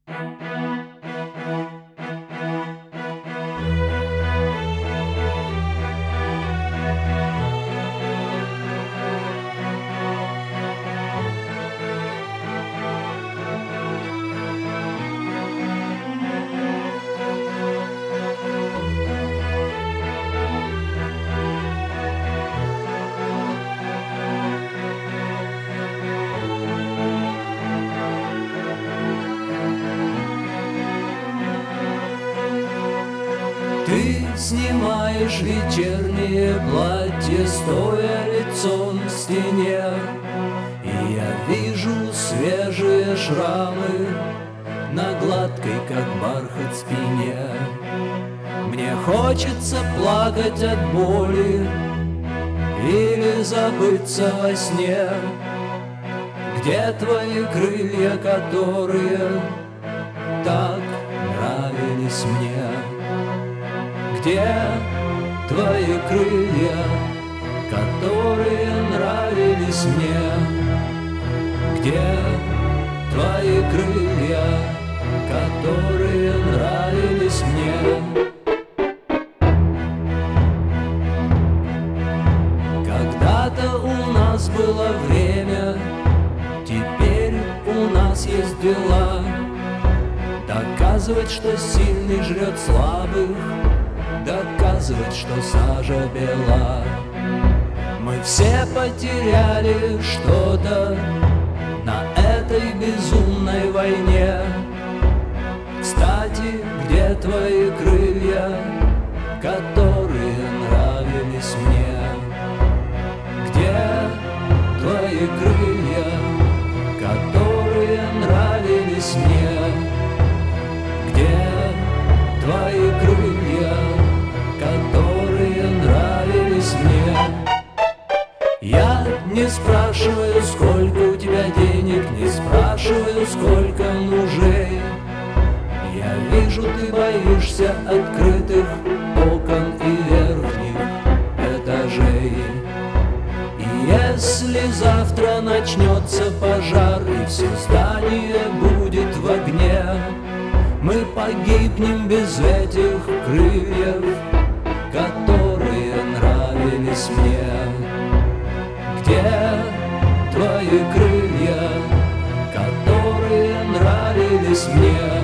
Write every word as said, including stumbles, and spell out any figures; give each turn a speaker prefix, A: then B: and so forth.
A: Ты снимаешь вечернее платье, стоя лицом к стене, и я вижу свежие шрамы на гладкой, как бархат, спине. Мне хочется плакать от боли или забыться во сне. Где твои крылья, которые так нравились мне? Где твои крылья, которые нравились мне? Где твои крылья, которые нравились мне? Когда-то у нас было время, теперь у нас есть дела. Доказывать, что сильный жрет слабых, доказывать, что сажа бела. Мы все потеряли что-то на этой безумной войне. Кстати, где твои крылья, которые нравились мне? Где твои крылья, которые нравились мне? Где твои крылья, которые нравились мне? Я не спрашиваю, сколько у тебя денег, не спрашиваю, сколько мужей. Я вижу, ты боишься открытых окон и верхних этажей. И если завтра начнется пожар и все здание будет в огне, мы погибнем без этих крыльев, которые нравились мне. Где твои крылья, которые нравились мне?